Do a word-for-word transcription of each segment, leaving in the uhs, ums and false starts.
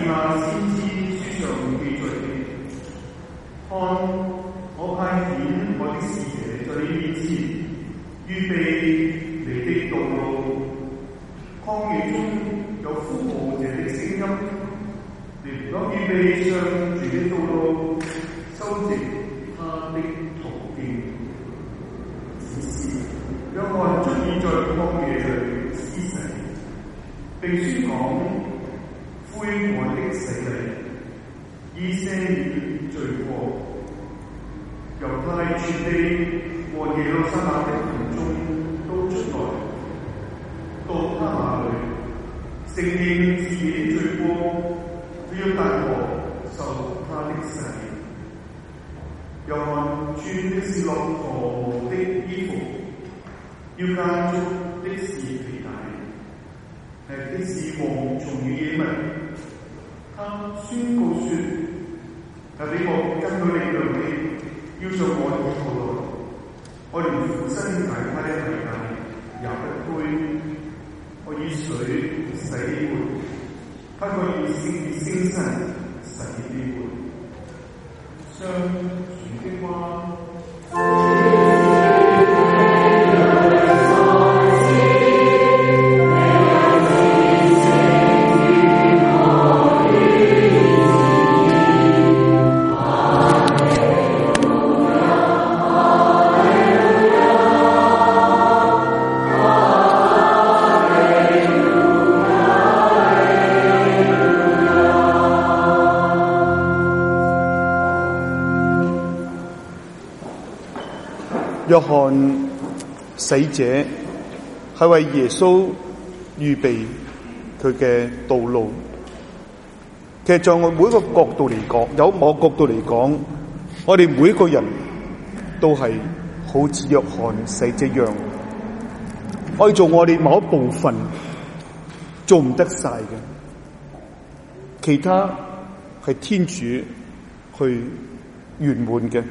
以馬先知書上記載的：看，我派遣我的使者在你面前，預備你的道路。曠野中有呼號者的聲音，你當預備上主的道路，修直他的途徑。只是約翰出現在曠野裏施洗，並宣講悔改的洗禮，以赦免罪過。猶太全地和耶路撒冷的民眾都出來到他那裏，承認自己的罪過，要帶河受他的洗。約翰穿的是駱駝毛的衣服，要間束的是皮帶，吃的是蝗蟲與野蜜。他宣告說：那比我更有力量的，要在我以後來，我連父親大他的鞋帶也不配。我以水洗你們，不過以聖聖神洗你們。上主的話。 約翰洗者係為耶穌預備佢嘅道路。其實在我每一個角度嚟講，有某角度嚟講，我哋每一個人都係好似約翰洗者一樣，可以做我哋某一部分，做唔得晒嘅，其他係天主去圓滿嘅。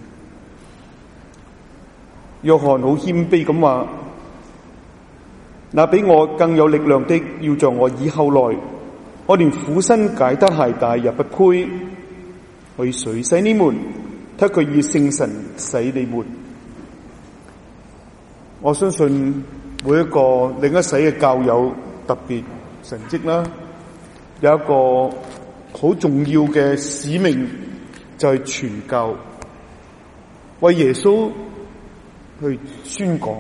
約翰好謙卑咁話：那比我更有力量的，要在我以後來，我連俯身解得鞋帶也不配。我以水洗你們，他卻以聖神洗你們。我相信每一個領咗洗嘅教友特別神蹟啦，有一個好重要嘅使命，就係傳教，為耶穌去宣講。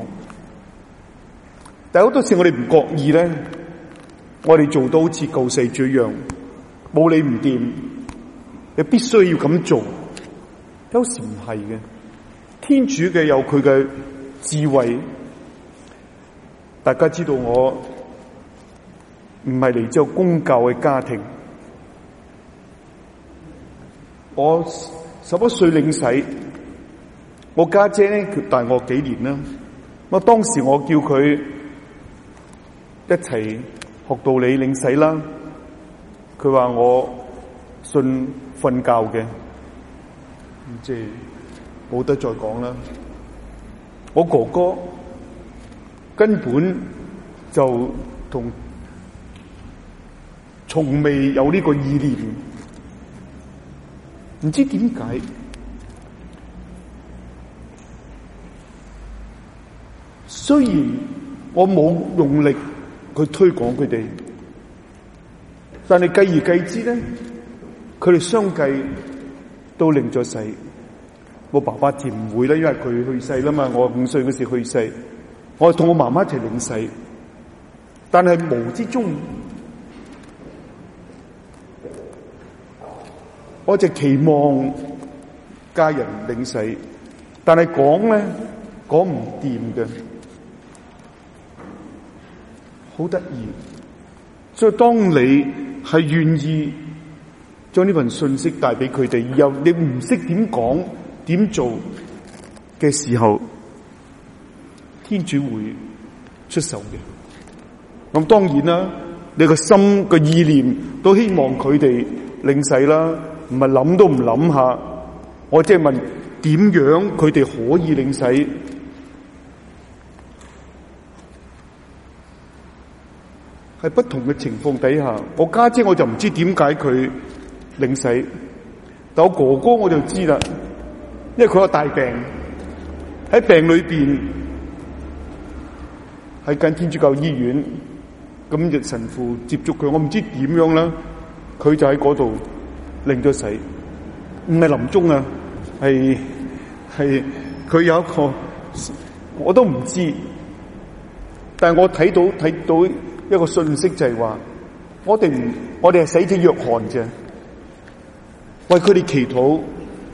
但好多時我哋唔覺意咧，我哋做到好似救世主一樣，冇理唔掂，你必須要咁做。有時唔係嘅，天主嘅有佢嘅智慧。大家知道我唔係嚟自公教嘅家庭，我十一歲領洗。我家姐咧，佢大我幾年啦。我當時我叫佢一齊學道理領洗啦。佢話我信瞓覺嘅，即係冇得再講啦。我哥哥根本就同從未有呢個意念，唔知點解。雖然我冇用力去推廣佢哋，但係繼而繼之咧，佢哋相繼都領咗洗。我爸爸自唔會啦，因為佢去世啦嘛。我五歲嗰時去世，我同我媽媽一齊領洗。但係無之中，我就期望家人領洗，但係講咧講唔掂嘅。好得意，所以當你係願意將呢份信息帶俾佢哋，又你唔識點講點做嘅時候，天主會出手嘅。咁當然啦，你個心個意念都希望佢哋領洗啦，唔係諗都唔諗下。我即係問點樣佢哋可以領洗？ 喺不同嘅情況底下，我家姐我就唔知點解佢領洗，但我哥哥我就知啦，因為佢有大病，喺病裏邊喺間天主教醫院，咁就神父接觸佢，我唔知點樣啦，佢就喺嗰度領咗洗，唔係臨終啊，係係佢有一個我都唔知，但係我睇到睇到一個信息就係話，我哋唔我哋係洗者約翰啫，為佢哋祈禱，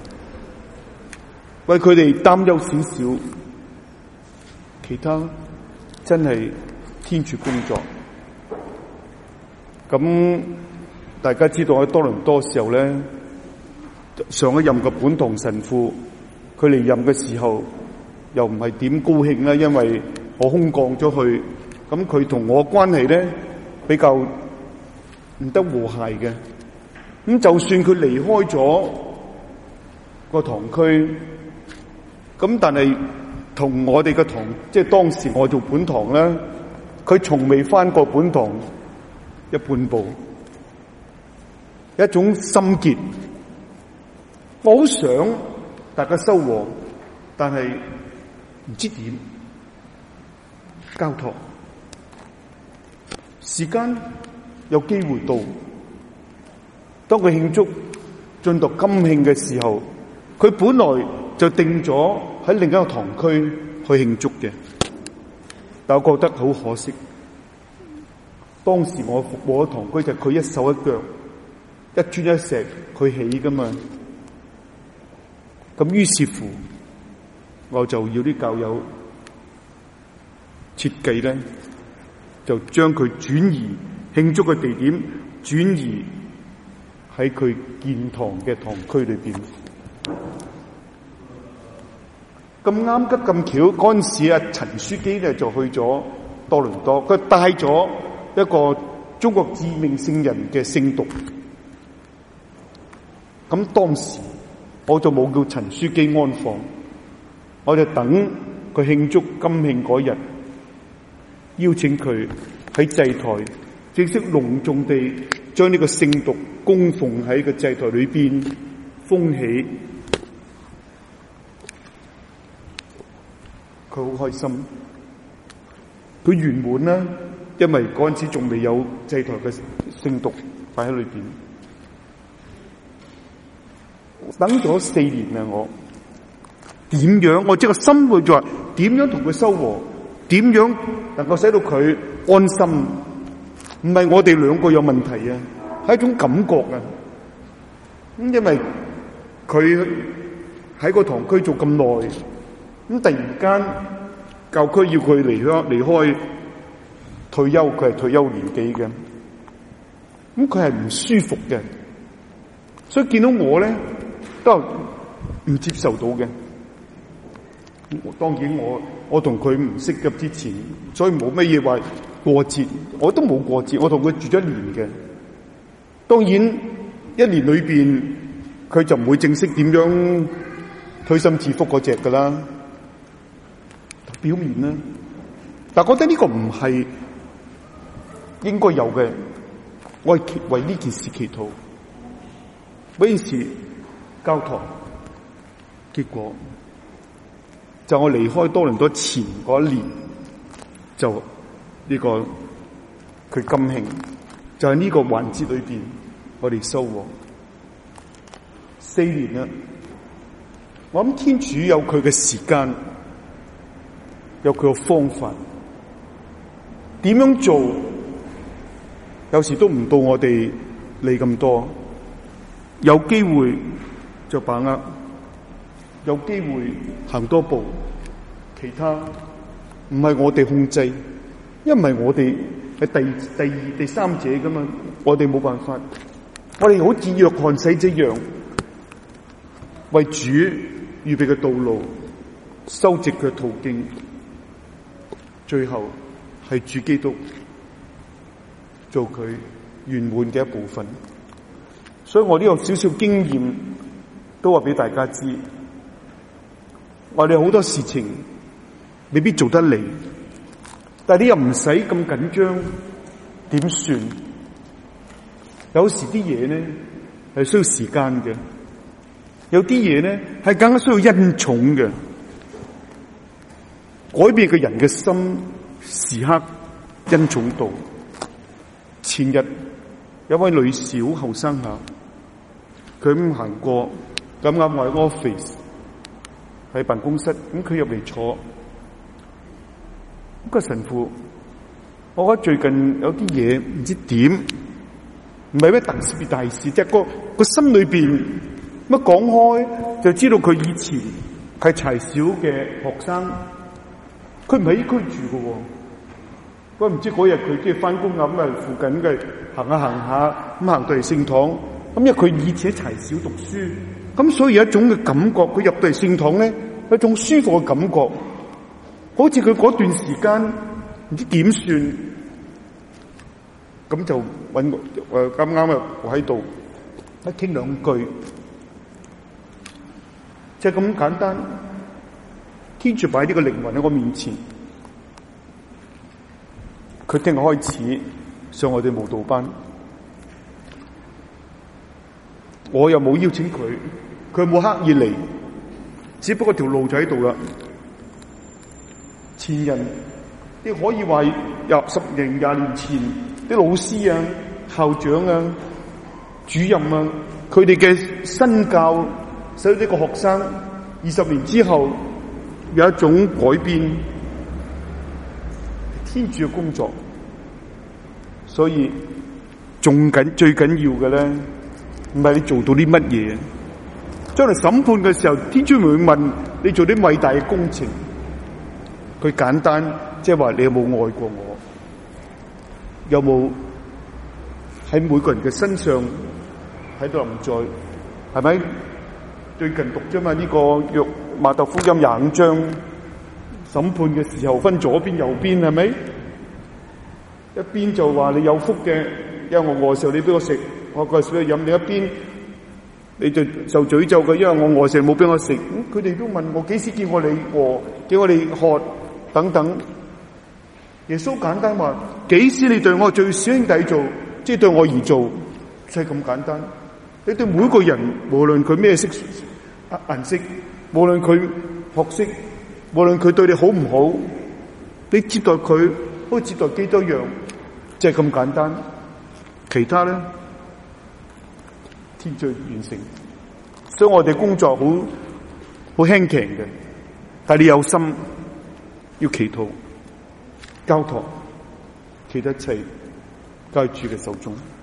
為佢哋擔憂少少，其他真係天主工作。咁大家知道喺多倫多時候咧，上一任嘅本堂神父，佢離任嘅時候又唔係點高興啦，因為我空降咗去，咁佢同我關係咧比較唔得和諧嘅。咁就算佢離開咗個堂區，咁但係同我哋嘅堂，即係當時我做本堂咧，佢從未返過本堂一半步，一種心結。我好想大家修和，但係唔知點交託。時間有機會到，當佢慶祝進讀金慶嘅時候，佢本來就定咗喺另一個堂區去慶祝嘅，但我覺得好可惜。當時我服務嘅堂區就佢一手一腳，一磚一石佢起噶嘛。咁於是乎，我就要啲教友設計咧，就將佢轉移慶祝嘅地點，轉移喺佢建堂嘅堂區裏邊。咁啱急咁巧，嗰陣時啊，陳書記咧就去咗多倫多，佢帶咗一個中國致命聖人嘅聖髑。咁當時我就冇叫陳書記安放，我就等佢慶祝金慶嗰日，邀請佢喺祭台正式隆重地將呢個聖髑供奉喺個祭台裏邊，封起。佢好開心，佢圓滿啦，因為嗰陣時仲未有祭台嘅聖髑擺喺裏邊。等咗四年啦，我點樣？我即係個心會就話點樣同佢修和？點樣能夠使到佢安心？唔係我哋兩個有問題啊，係一種感覺啊。咁因為佢喺個堂區做咁耐，咁突然間教區要佢離開離開退休，佢係退休年紀嘅，咁佢係唔舒服嘅，所以見到我咧都唔接受到嘅。當然我我同佢唔識嘅之前，所以冇乜嘢話過節，我都冇過節，我同佢住咗一年嘅。當然一年裏邊佢就唔會正式點樣推心置腹嗰隻噶啦，表面啦，但係覺得呢個唔係應該有嘅。我係為呢件事祈禱，為呢件事交託，結果就我離開多倫多前嗰一年，就呢、這個佢金慶，就喺呢個環節裏邊，我哋收穫四年啦。我諗天主有佢嘅時間，有佢嘅方法，點樣做，有時都唔到我哋理咁多。有機會就把握，有機會行多步，其他唔係我哋控制，因為唔係我哋係第第二、第三者噶嘛，我哋冇辦法。我哋好似約翰洗者一樣，為主預備嘅道路，修直佢嘅途徑，最後係主基督做佢圓滿嘅一部分。所以我呢個少少經驗都話俾大家知，我哋好多事情未必做得嚟，但係你又唔使咁緊張， 點算？有時啲嘢咧係需要時間嘅，有啲嘢咧係更加需要恩寵嘅，改變個人嘅心，時刻恩寵到。前日有位女士好後生下，佢咁行過，咁啱我喺 office 喺辦公室，咁佢入嚟坐，咁個神父，我覺得最近有啲嘢唔知點，唔係咩特別大事，即係個個心裏邊乜講開就知道佢以前係柴小嘅學生，佢唔喺呢區住嘅喎。我唔知嗰日佢即係翻工啊，咁啊附近嘅行下行下，咁行到嚟聖堂，咁因為佢以前喺柴小讀書，咁所以有一種嘅感覺，佢入到嚟聖堂咧，有一種舒服嘅感覺，好似佢嗰段時間唔知點算，咁就揾我誒啱啱啊，我喺度一傾兩句，即係咁簡單，天主擺呢個靈魂喺我面前。佢聽日開始上我哋舞蹈班，我又冇邀請佢，佢冇刻意嚟，只不過條路就喺度啦。前人啲可以話廿十零廿年前啲老師啊、校長啊、主任啊，佢哋嘅身教使到呢個學生二十年之後有一種改變。天主嘅工作，所以仲緊最緊要嘅咧，唔係你做到啲乜嘢。將來審判嘅時候，天主會問你做啲偉大嘅工程，佢簡單即係話你有冇愛過我，有冇喺每個人嘅身上喺度臨在，係咪？最近讀啫嘛，呢個約馬竇福音廿五章。審判嘅時候分左邊右邊，係咪？一邊就話你有福嘅，因為我餓嘅時候你俾我食，我餓嘅時候你飲；另一邊你就受詛咒嘅，因為我餓嘅時候冇俾我食。咁佢哋都問我幾時見過你餓，叫我哋渴等等。耶穌簡單話：幾時你對我最小兄弟做，即係對我而做，就係咁簡單。你對每個人，無論佢咩色顏色，無論佢學識。無論佢對你好唔好，你接待佢好似接待基督一樣，即係咁簡單。其他咧，天主完成。所以我哋工作好好輕鬆嘅，但係你有心要祈禱、交託，其他一切交喺主嘅手中。